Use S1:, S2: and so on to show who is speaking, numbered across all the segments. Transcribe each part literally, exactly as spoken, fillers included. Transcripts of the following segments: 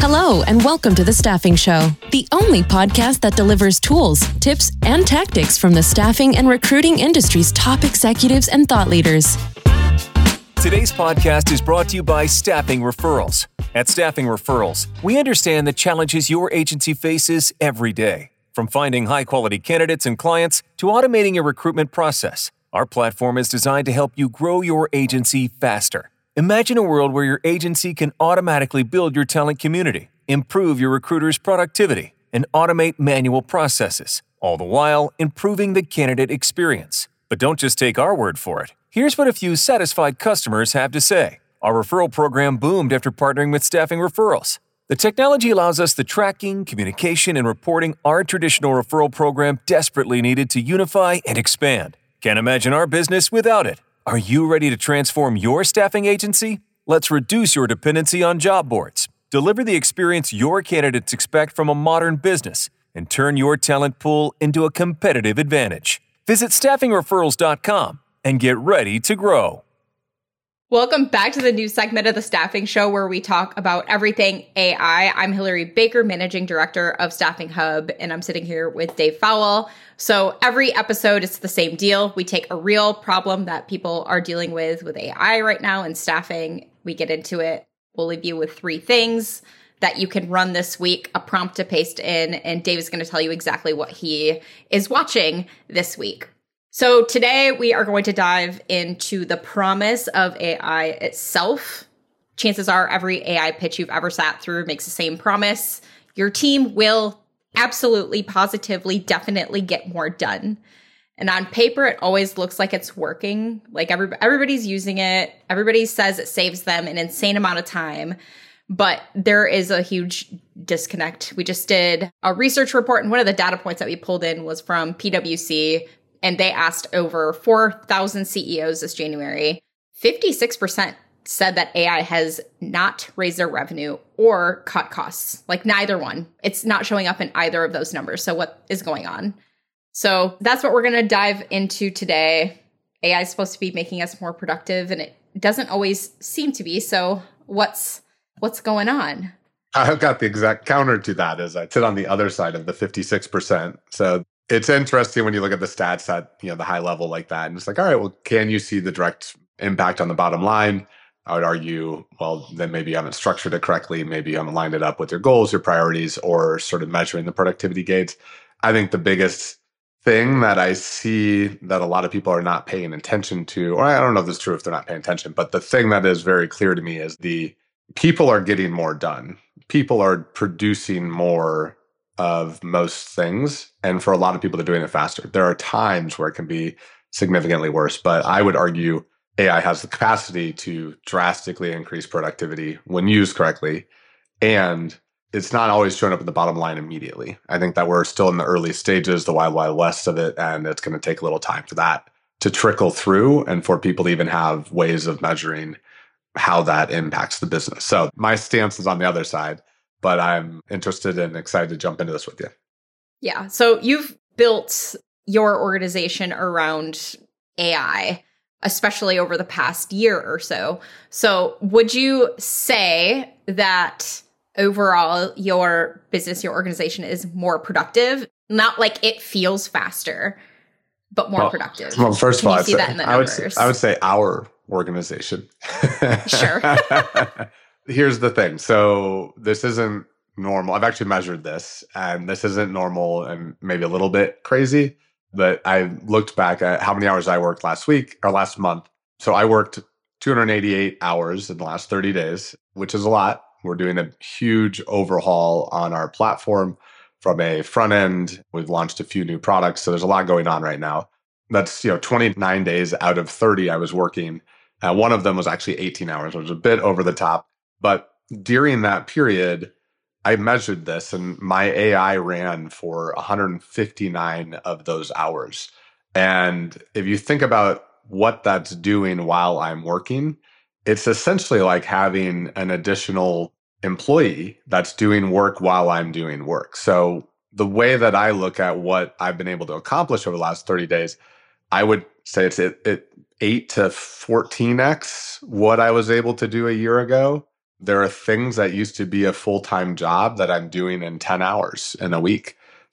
S1: Hello, and welcome to The Staffing Show, the only podcast that delivers tools, tips, and tactics from the staffing and recruiting industry's top executives and thought leaders.
S2: Today's podcast is brought to you by Staffing Referrals. At Staffing Referrals, we understand the challenges your agency faces every day. From finding high-quality candidates and clients to automating your recruitment process, our platform is designed to help you grow your agency faster. Imagine a world where your agency can automatically build your talent community, improve your recruiters' productivity, and automate manual processes, all the while improving the candidate experience. But don't just take our word for it. Here's what a few satisfied customers have to say. Our referral program boomed after partnering with Staffing Referrals. The technology allows us the tracking, communication, and reporting our traditional referral program desperately needed to unify and expand. Can't imagine our business without it. Are you ready to transform your staffing agency? Let's reduce your dependency on job boards, deliver the experience your candidates expect from a modern business, and turn your talent pool into a competitive advantage. Visit staffing referrals dot com and get ready to grow.
S3: Welcome back to the new segment of The Staffing Show where we talk about everything A I. I'm Hillary Baker, Managing Director of Staffing Hub, and I'm sitting here with Dave Fowle. So every episode, it's the same deal. We take a real problem that people are dealing with with A I right now in staffing. We get into it. We'll leave you with three things that you can run this week, a prompt to paste in, and Dave is going to tell you exactly what he is watching this week. So today we are going to dive into the promise of A I itself. Chances are every A I pitch you've ever sat through makes the same promise. Your team will absolutely, positively, definitely get more done. And on paper, it always looks like it's working. Like every, everybody's using it. Everybody says it saves them an insane amount of time. But there is a huge disconnect. We just did a research report, and one of the data points that we pulled in was from P W C. And they asked over four thousand C E Os this January. fifty-six percent said that A I has not raised their revenue or cut costs. Like neither one. It's not showing up in either of those numbers. So what is going on? So that's what we're going to dive into today. A I is supposed to be making us more productive, and it doesn't always seem to be. So what's what's going on?
S4: I've got the exact counter to that as I sit on the other side of the fifty-six percent. So it's interesting when you look at the stats at, you know, the high level like that. And it's like, all right, well, can you see the direct impact on the bottom line? I would argue, well, then maybe you haven't structured it correctly. Maybe you haven't lined it up with your goals, your priorities, or sort of measuring the productivity gains. I think the biggest thing that I see that a lot of people are not paying attention to, or I don't know if it's true if they're not paying attention, but the thing that is very clear to me is the people are getting more done. People are producing more of most things. And for a lot of people, they're doing it faster. There are times where it can be significantly worse, but I would argue A I has the capacity to drastically increase productivity when used correctly. And it's not always showing up in the bottom line immediately. I think that we're still in the early stages, the wild, wild west of it. And it's going to take a little time for that to trickle through and for people to even have ways of measuring how that impacts the business. So my stance is on the other side, but I'm interested and excited to jump into this with you.
S3: Yeah. So you've built your organization around A I, especially over the past year or so. So would you say that overall your business, your organization is more productive? Not like it feels faster, but more
S4: well,
S3: productive.
S4: Well, first
S3: Can
S4: of all,
S3: you
S4: I'd
S3: see
S4: say,
S3: that in the
S4: I, would
S3: numbers?
S4: say, I would say our organization.
S3: Sure.
S4: Here's the thing. So this isn't normal. I've actually measured this, and this isn't normal and maybe a little bit crazy, but I looked back at how many hours I worked last week or last month. So I worked two hundred eighty-eight hours in the last thirty days, which is a lot. We're doing a huge overhaul on our platform from a front end. We've launched a few new products. So there's a lot going on right now. That's, you know, twenty-nine days out of thirty I was working. Uh, one of them was actually eighteen hours, which was a bit over the top. But during that period, I measured this and my A I ran for one hundred fifty-nine of those hours. And if you think about what that's doing while I'm working, it's essentially like having an additional employee that's doing work while I'm doing work. So the way that I look at what I've been able to accomplish over the last thirty days, I would say it's it, it eight to fourteen x what I was able to do a year ago. there are things that used to be a full-time job that I'm doing in ten hours in a week.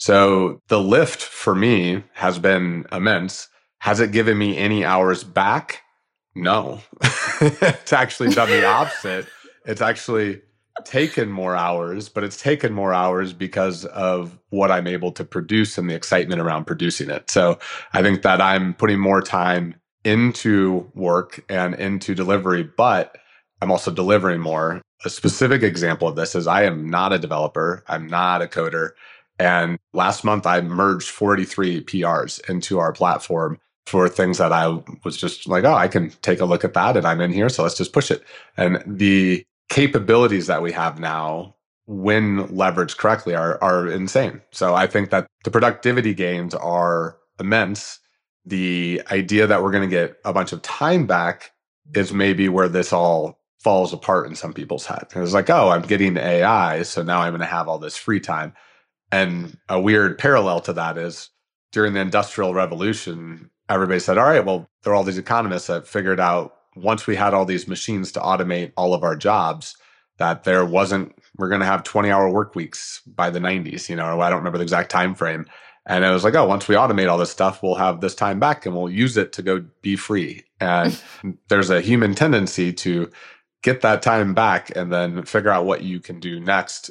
S4: So the lift for me has been immense. Has it given me any hours back? No. It's actually done the opposite. It's actually taken more hours, but it's taken more hours because of what I'm able to produce and the excitement around producing it. So I think that I'm putting more time into work and into delivery, but I'm also delivering more. A specific example of this is I am not a developer. I'm not a coder. And last month I merged forty-three P Rs into our platform for things that I was just like, oh, I can take a look at that and I'm in here. So let's just push it. And the capabilities that we have now, when leveraged correctly, are, are insane. So I think that the productivity gains are immense. The idea that we're going to get a bunch of time back is maybe where this all falls apart in some people's head. It's like, oh, I'm getting A I, so now I'm going to have all this free time. And a weird parallel to that is during the Industrial Revolution, everybody said, all right, well, there are all these economists that figured out once we had all these machines to automate all of our jobs, that there wasn't, we're going to have twenty hour work weeks by the nineties, you know, or I don't remember the exact time frame. And it was like, oh, once we automate all this stuff, we'll have this time back and we'll use it to go be free. And there's a human tendency to get that time back and then figure out what you can do next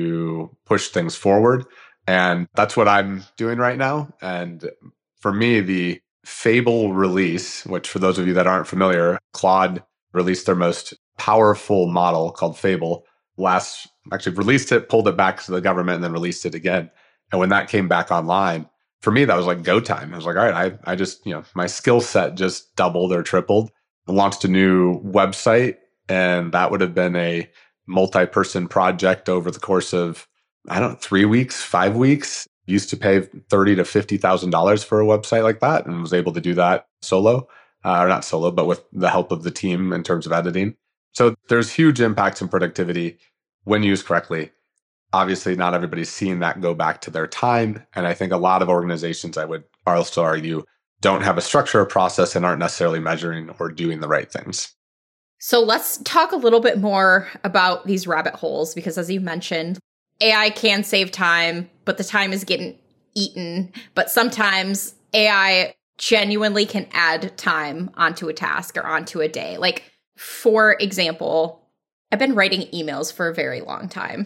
S4: to push things forward. And that's what I'm doing right now. And for me, the Fable release, which for those of you that aren't familiar, Claude released their most powerful model called Fable last, actually released it, pulled it back to the government and then released it again. And when that came back online, for me, that was like go time. I was like, all right, I, I just, you know, my skill set just doubled or tripled. I launched a new website, and that would have been a multi-person project over the course of, I don't know, three weeks, five weeks. Used to pay thirty to fifty thousand dollars for a website like that, and was able to do that solo, uh, or not solo, but with the help of the team in terms of editing. So there's huge impacts in productivity when used correctly. Obviously, not everybody's seeing that go back to their time, and I think a lot of organizations, I would also argue, don't have a structure or process and aren't necessarily measuring or doing the right things.
S3: So let's talk a little bit more about these rabbit holes, because as you mentioned, A I can save time, but the time is getting eaten. But sometimes A I genuinely can add time onto a task or onto a day. Like, for example, I've been writing emails for a very long time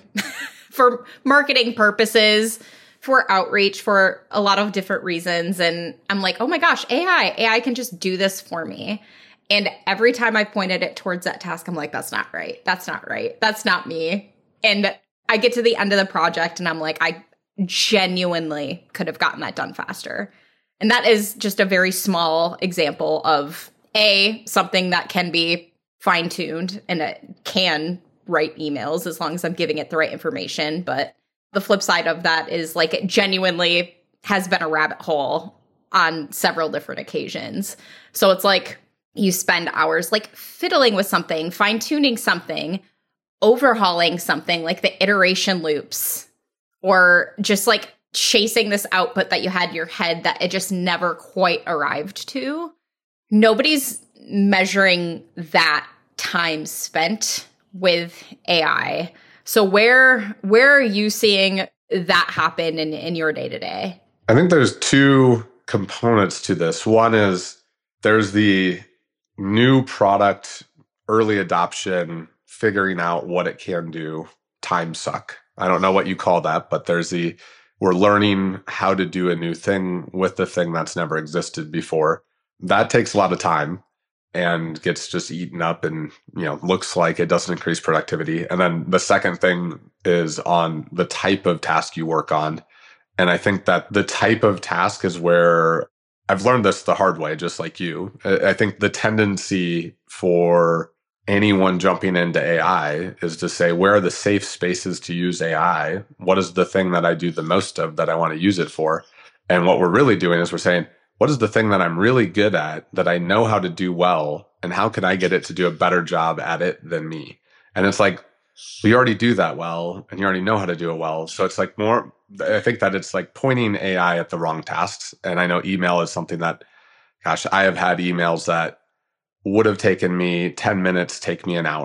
S3: for marketing purposes, for outreach, for a lot of different reasons. And I'm like, oh my gosh, A I, A I can just do this for me. And every time I pointed it towards that task, I'm like, that's not right. That's not right. That's not me. And I get to the end of the project and I'm like, I genuinely could have gotten that done faster. And that is just a very small example of A, something that can be fine-tuned and it can write emails as long as I'm giving it the right information. But the flip side of that is, like, it genuinely has been a rabbit hole on several different occasions. So it's like you spend hours like fiddling with something, fine-tuning something, overhauling something, like the iteration loops, or just like chasing this output that you had in your head that it just never quite arrived to. Nobody's measuring that time spent with A I. So where where are you seeing that happen in, in your day-to-day?
S4: I think there's two components to this. One is there's the new product, early adoption, figuring out what it can do, time suck. I don't know what you call that, but there's the, we're learning how to do a new thing with the thing that's never existed before. That takes a lot of time and gets just eaten up and, you know, looks like it doesn't increase productivity. And then the second thing is on the type of task you work on. And I think that the type of task is where I've learned this the hard way, just like you. I think the tendency for anyone jumping into A I is to say, where are the safe spaces to use A I? What is the thing that I do the most of that I want to use it for? And what we're really doing is we're saying, what is the thing that I'm really good at, that I know how to do well, and how can I get it to do a better job at it than me? And it's like, well, you already do that well, and you already know how to do it well. So it's like more, I think that it's like pointing A I at the wrong tasks. And I know email is something that, gosh, I have had emails that would have taken me ten minutes, take me an hour.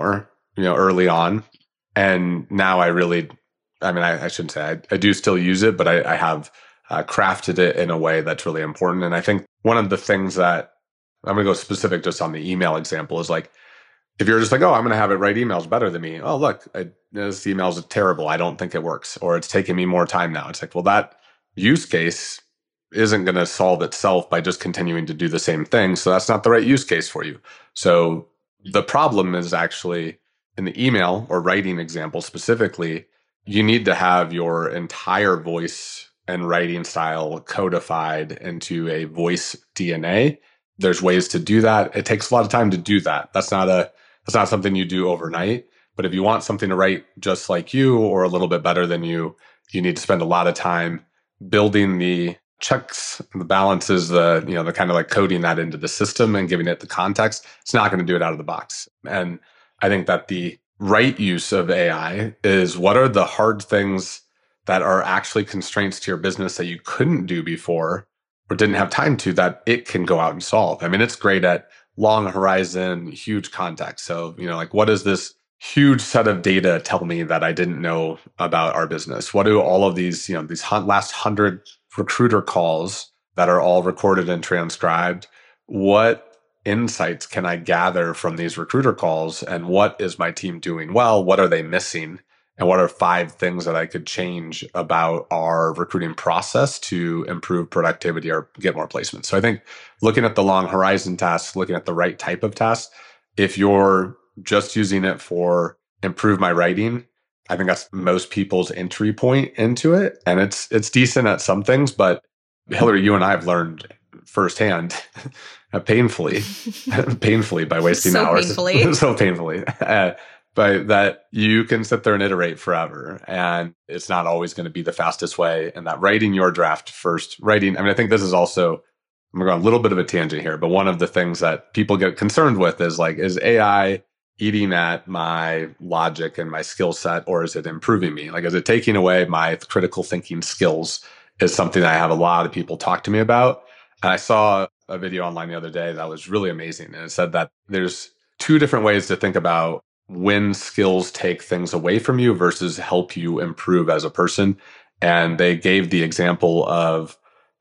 S4: you know, early on. And now I really, I mean, I, I shouldn't say I, I do still use it, but I, I have uh, crafted it in a way that's really important. And I think one of the things that I'm going to go specific just on the email example is like, if you're just like, oh, I'm going to have it write emails better than me. Oh, look, I, this email is terrible. I don't think it works, or it's taking me more time now. It's like, well, that use case isn't going to solve itself by just continuing to do the same thing. So that's not the right use case for you. So the problem is actually in the email or writing example specifically, you need to have your entire voice and writing style codified into a voice D N A. There's ways to do that. It takes a lot of time to do that. That's not a that's not something you do overnight. But if you want something to write just like you or a little bit better than you, you need to spend a lot of time building the checks, the balances, the, you know, the kind of like coding that into the system and giving it the context. It's not going to do it out of the box. And I think that the right use of A I is what are the hard things that are actually constraints to your business that you couldn't do before or didn't have time to, that it can go out and solve. I mean, it's great at long horizon, huge context. So, you know, like what does this huge set of data tell me that I didn't know about our business? What do all of these, you know, these last hundred recruiter calls that are all recorded and transcribed, what insights can I gather from these recruiter calls? And what is my team doing well? What are they missing? And what are five things that I could change about our recruiting process to improve productivity or get more placements? So I think looking at the long horizon tasks, looking at the right type of tasks, if you're just using it for improve my writing, I think that's most people's entry point into it. And it's it's decent at some things, but Hillary, you and I have learned firsthand, painfully, painfully by wasting
S3: so
S4: hours.
S3: Painfully.
S4: so painfully. Uh, but that you can sit there and iterate forever. And it's not always going to be the fastest way. And that writing your draft first, writing, I mean, I think this is also, I'm going to go on a little bit of a tangent here, but one of the things that people get concerned with is like, is A I eating at my logic and my skill set, or is it improving me? Like, is it taking away my critical thinking skills? Is something that I have a lot of people talk to me about. And I saw a video online the other day that was really amazing. And it said that there's two different ways to think about when skills take things away from you versus help you improve as a person. And they gave the example of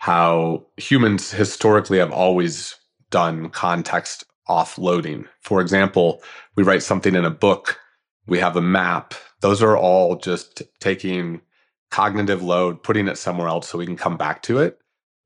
S4: how humans historically have always done context offloading. For example, we write something in a book, we have a map. Those are all just taking cognitive load, putting it somewhere else so we can come back to it.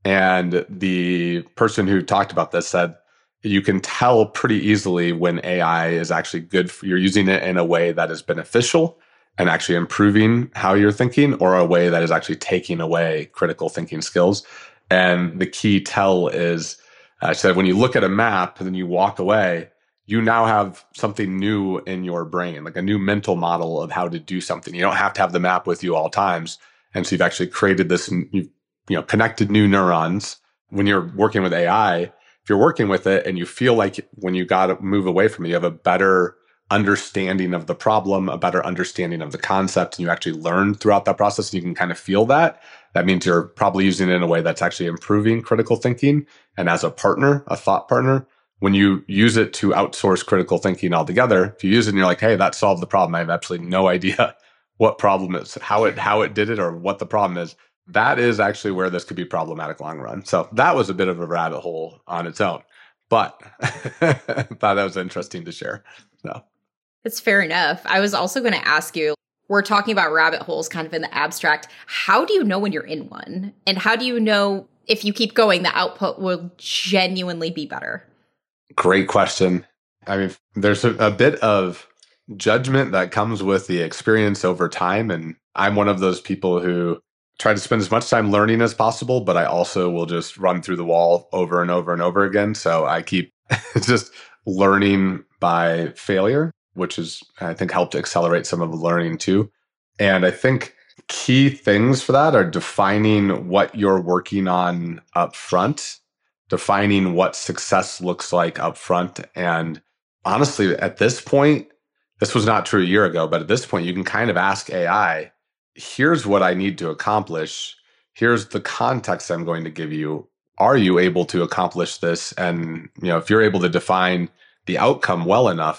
S4: And the person who talked about this said, you can tell pretty easily when A I is actually good for, you're using it in a way that is beneficial and actually improving how you're thinking, or a way that is actually taking away critical thinking skills. And the key tell is, I said, when you look at a map and then you walk away, you now have something new in your brain, like a new mental model of how to do something. You don't have to have the map with you all times. And so you've actually created this, you've you know, connected new neurons. When you're working with A I, if you're working with it and you feel like when you got to move away from it, you have a better understanding of the problem, a better understanding of the concept, and you actually learn throughout that process, and you can kind of feel that, that means you're probably using it in a way that's actually improving critical thinking. And as a partner, a thought partner, when you use it to outsource critical thinking altogether, if you use it and you're like, hey, that solved the problem, I have absolutely no idea what problem is, how it how it did it, or what the problem is. That is actually where this could be problematic long run. So that was a bit of a rabbit hole on its own, but I thought that was interesting to share. So
S3: it's fair enough. I was also going to ask you, we're talking about rabbit holes kind of in the abstract. How do you know when you're in one? And how do you know if you keep going, the output will genuinely be better?
S4: Great question. I mean, there's a, a bit of judgment that comes with the experience over time. And I'm one of those people who try to spend as much time learning as possible, but I also will just run through the wall over and over and over again. So I keep just learning by failure, which is, I think, helped accelerate some of the learning too. And I think key things for that are defining what you're working on up front, defining what success looks like up front. And honestly, at this point, this was not true a year ago, but at this point, you can kind of ask A I, here's what I need to accomplish. Here's the context I'm going to give you. Are you able to accomplish this? And, you know, if you're able to define the outcome well enough,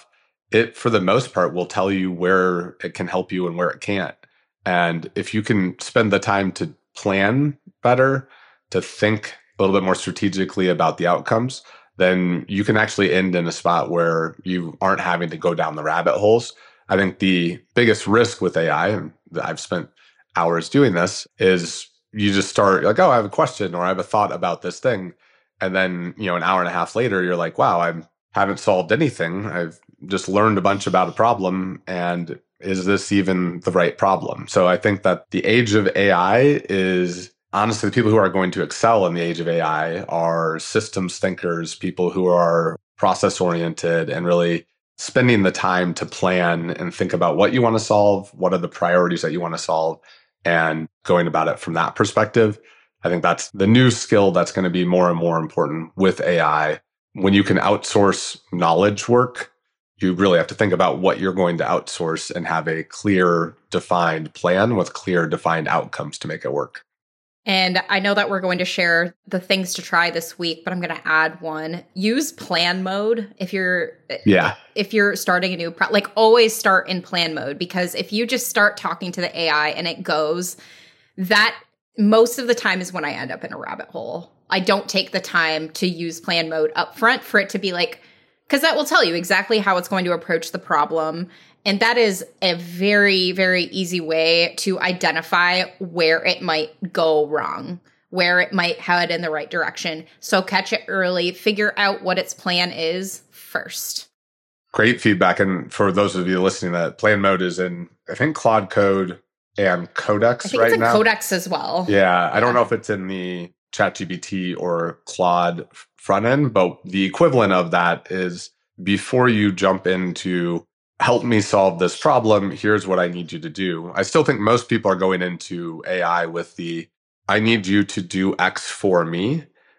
S4: it, for the most part, will tell you where it can help you and where it can't. And if you can spend the time to plan better, to think a little bit more strategically about the outcomes, then you can actually end in a spot where you aren't having to go down the rabbit holes. I think the biggest risk with A I, and I've spent hours doing this, is you just start like, oh, I have a question or I have a thought about this thing. And then, you know, an hour and a half later, you're like, wow, I haven't solved anything. I've just learned a bunch about a problem. And is this even the right problem? So I think that the age of A I is honestly, the people who are going to excel in the age of A I are systems thinkers, people who are process oriented and really spending the time to plan and think about what you want to solve, what are the priorities that you want to solve, and going about it from that perspective. I think that's the new skill that's going to be more and more important with A I. When you can outsource knowledge work, you really have to think about what you're going to outsource and have a clear, defined plan with clear, defined outcomes to make it work.
S3: And I know that we're going to share the things to try this week, but I'm going to add one. Use plan mode if you're
S4: yeah.
S3: if you're starting a new pro- like always start in plan mode, because if you just start talking to the A I and it goes, that most of the time is when I end up in a rabbit hole. I don't take the time to use plan mode up front for it to be like, because that will tell you exactly how it's going to approach the problem. And that is a very, very easy way to identify where it might go wrong, where it might head in the right direction. So catch it early, figure out what its plan is first.
S4: Great feedback. And for those of you listening, that plan mode is in, I think, Claude Code and Codex
S3: I think
S4: right
S3: it's in
S4: now.
S3: Codex as well.
S4: Yeah. I don't know if it's in the ChatGPT or Claude front end, but the equivalent of that is before you jump into help me solve this problem, here's what I need you to do. I still think most people are going into A I with the, I need you to do X for me.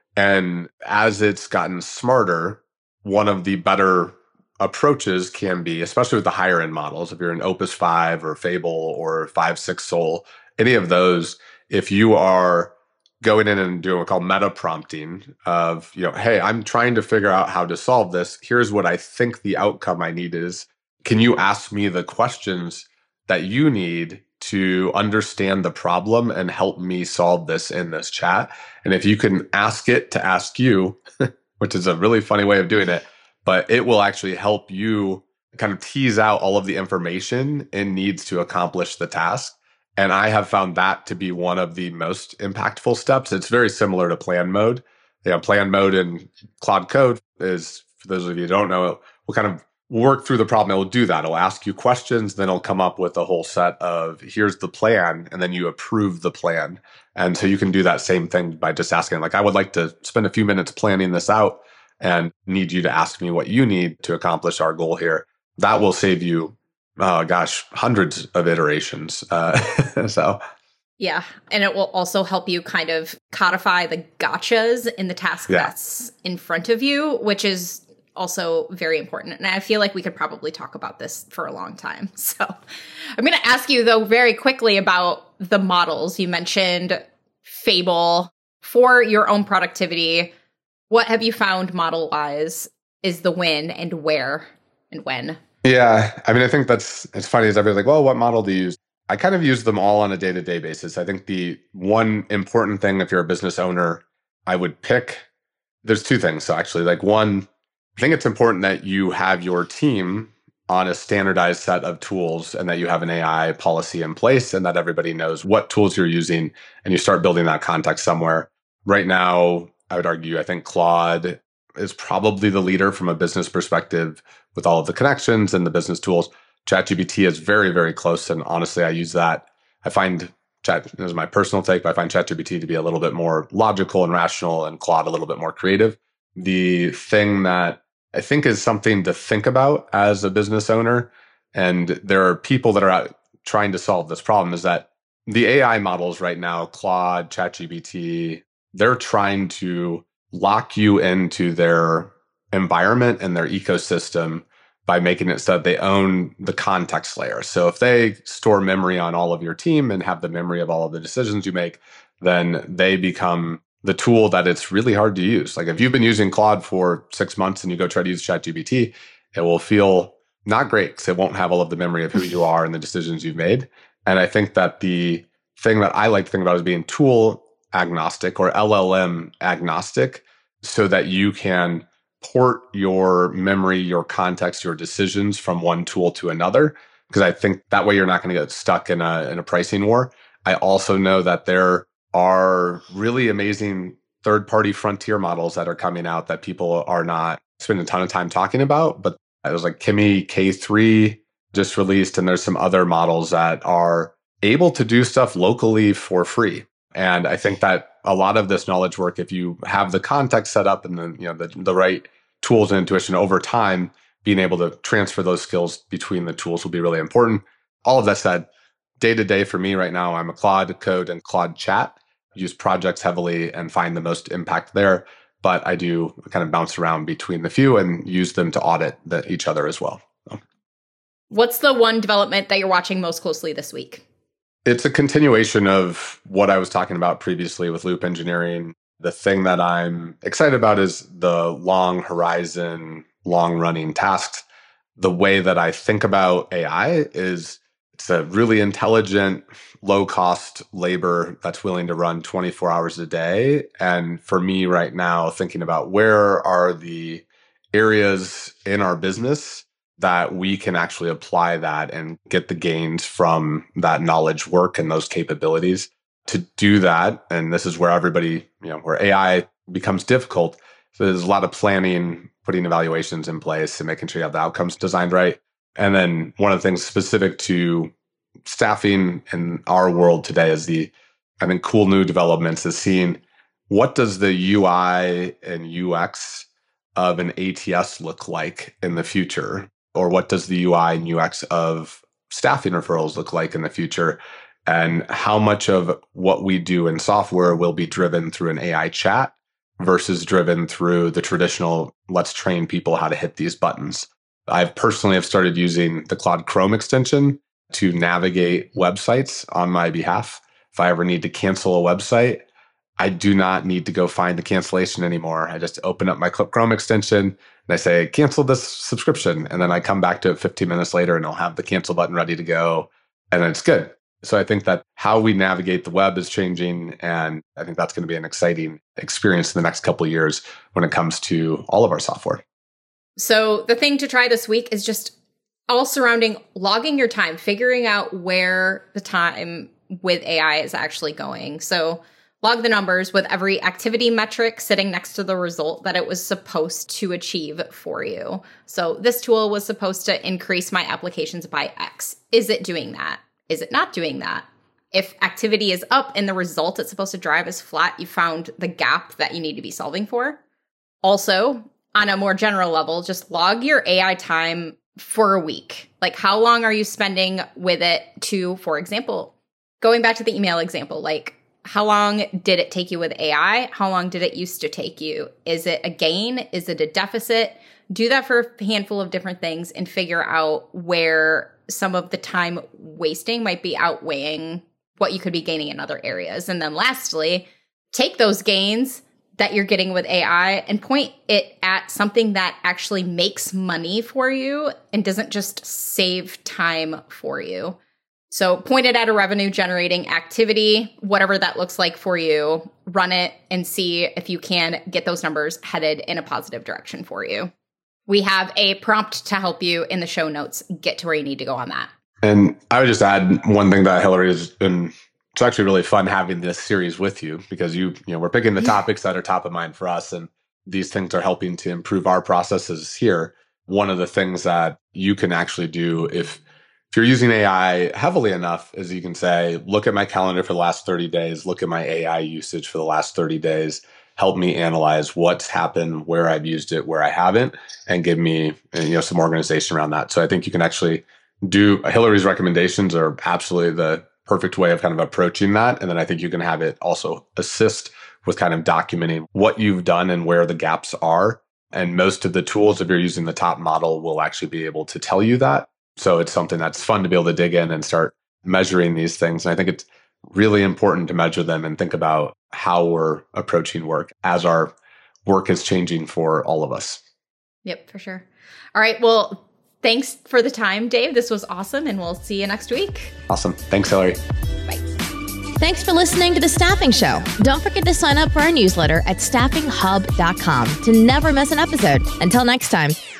S4: And as it's gotten smarter, one of the better approaches can be, especially with the higher end models, if you're in Opus five or Fable or five six Sol, any of those, if you are going in and doing what we call meta prompting of, you know, hey, I'm trying to figure out how to solve this. Here's what I think the outcome I need is. Can you ask me the questions that you need to understand the problem and help me solve this in this chat? And if you can ask it to ask you, which is a really funny way of doing it, but it will actually help you kind of tease out all of the information it needs to accomplish the task. And I have found that to be one of the most impactful steps. It's very similar to plan mode. You know, plan mode in Claude Code is, for those of you who don't know, will kind of work through the problem. It will do that. It'll ask you questions, then it'll come up with a whole set of, here's the plan, and then you approve the plan. And so you can do that same thing by just asking, like, I would like to spend a few minutes planning this out and need you to ask me what you need to accomplish our goal here. That will save you, oh gosh, hundreds of iterations. Uh, so...
S3: Yeah. And it will also help you kind of codify the gotchas in the task yeah. that's in front of you, which is also very important. And I feel like we could probably talk about this for a long time. So I'm going to ask you, though, very quickly about the models. You mentioned Fable for your own productivity. What have you found model-wise is the win, and where and when?
S4: Yeah. I mean, I think that's, it's funny is everyone's like, well, what model do you use? I kind of use them all on a day-to-day basis. I think the one important thing, if you're a business owner, I would pick, there's two things. So actually, like one, I think it's important that you have your team on a standardized set of tools and that you have an A I policy in place and that everybody knows what tools you're using and you start building that context somewhere. Right now, I would argue, I think Claude is probably the leader from a business perspective with all of the connections and the business tools. ChatGPT is very, very close. And honestly, I use that. I find Chat, this is my personal take, but I find ChatGPT to be a little bit more logical and rational and Claude a little bit more creative. The thing that I think is something to think about as a business owner, and there are people that are out trying to solve this problem, is that the A I models right now, Claude, ChatGPT, they're trying to lock you into their environment and their ecosystem by making it so that they own the context layer. So if they store memory on all of your team and have the memory of all of the decisions you make, then they become the tool that it's really hard to use. Like if you've been using Claude for six months and you go try to use ChatGPT, it will feel not great because it won't have all of the memory of who you are and the decisions you've made. And I think that the thing that I like to think about is being tool agnostic or L L M agnostic so that you can port your memory, your context, your decisions from one tool to another. Because I think that way you're not going to get stuck in a, in a pricing war. I also know that there are really amazing third-party frontier models that are coming out that people are not spending a ton of time talking about. But it was like Kimi K three just released, and there's some other models that are able to do stuff locally for free. And I think that a lot of this knowledge work, if you have the context set up and the, you know, the, the right tools and intuition over time, being able to transfer those skills between the tools will be really important. All of that said, day to day for me right now, I'm a Claude Code and Claude Chat, use projects heavily and find the most impact there. But I do kind of bounce around between the few and use them to audit the, each other as well. So.
S3: What's the one development that you're watching most closely this week?
S4: It's a continuation of what I was talking about previously with loop engineering. The thing that I'm excited about is the long horizon, long running tasks. The way that I think about A I is it's a really intelligent, low cost labor that's willing to run twenty-four hours a day. And for me right now, thinking about where are the areas in our business that we can actually apply that and get the gains from that knowledge work and those capabilities. To do that, and this is where everybody, you know, where A I becomes difficult. So there's a lot of planning, putting evaluations in place and making sure you have the outcomes designed right. And then one of the things specific to staffing in our world today is the, I think, cool new developments is seeing what does the U I and U X of an A T S look like in the future? Or what does the U I and U X of staffing referrals look like in the future? And how much of what we do in software will be driven through an A I chat versus driven through the traditional, let's train people how to hit these buttons. I've personally have started using the Claude Chrome extension to navigate websites on my behalf. If I ever need to cancel a website, I do not need to go find the cancellation anymore. I just open up my Chrome extension and I say, cancel this subscription. And then I come back to it fifteen minutes later and I'll have the cancel button ready to go. And it's good. So I think that how we navigate the web is changing. And I think that's going to be an exciting experience in the next couple of years when it comes to all of our software.
S3: So the thing to try this week is just all surrounding logging your time, figuring out where the time with A I is actually going. So log the numbers with every activity metric sitting next to the result that it was supposed to achieve for you. So this tool was supposed to increase my applications by X. Is it doing that? Is it not doing that? If activity is up and the result it's supposed to drive is flat, you found the gap that you need to be solving for. Also, on a more general level, just log your A I time for a week. Like, how long are you spending with it to, for example, going back to the email example, like, how long did it take you with A I? How long did it used to take you? Is it a gain? Is it a deficit? Do that for a handful of different things and figure out where some of the time wasting might be outweighing what you could be gaining in other areas. And then lastly, take those gains that you're getting with A I and point it at something that actually makes money for you and doesn't just save time for you. So point it at a revenue generating activity, whatever that looks like for you, run it and see if you can get those numbers headed in a positive direction for you. We have a prompt to help you in the show notes get to where you need to go on that.
S4: And I would just add one thing that Hillary has been, it's actually really fun having this series with you because you, you know, we're picking the topics that are top of mind for us. And these things are helping to improve our processes here. One of the things that you can actually do if If you're using A I heavily enough, is you can say, look at my calendar for the last thirty days, look at my A I usage for the last thirty days, help me analyze what's happened, where I've used it, where I haven't, and give me, you know, some organization around that. So I think you can actually do, Hillary's recommendations are absolutely the perfect way of kind of approaching that. And then I think you can have it also assist with kind of documenting what you've done and where the gaps are. And most of the tools, if you're using the top model, will actually be able to tell you that. So it's something that's fun to be able to dig in and start measuring these things. And I think it's really important to measure them and think about how we're approaching work as our work is changing for all of us.
S3: Yep, for sure. All right. Well, Thanks for the time, Dave. This was awesome, and we'll see you next week.
S4: Awesome. Thanks, Hillary.
S3: Bye.
S1: Thanks for listening to The Staffing Show. Don't forget to sign up for our newsletter at staffing hub dot com to never miss an episode. Until next time.